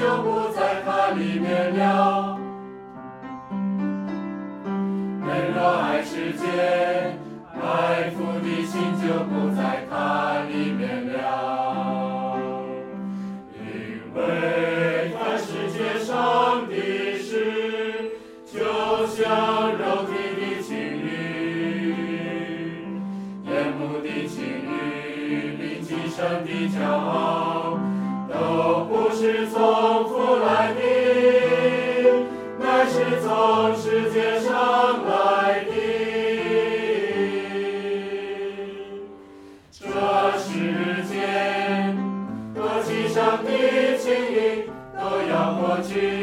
就不在它里面了。人若爱世界，爱父的心就不在它里面了。因为看世界上的事，就像肉体的情欲、眼目的情欲、灵气上的骄傲，都不是从父来的，乃是从世界上来的。这世间和其上的情欲都要过去。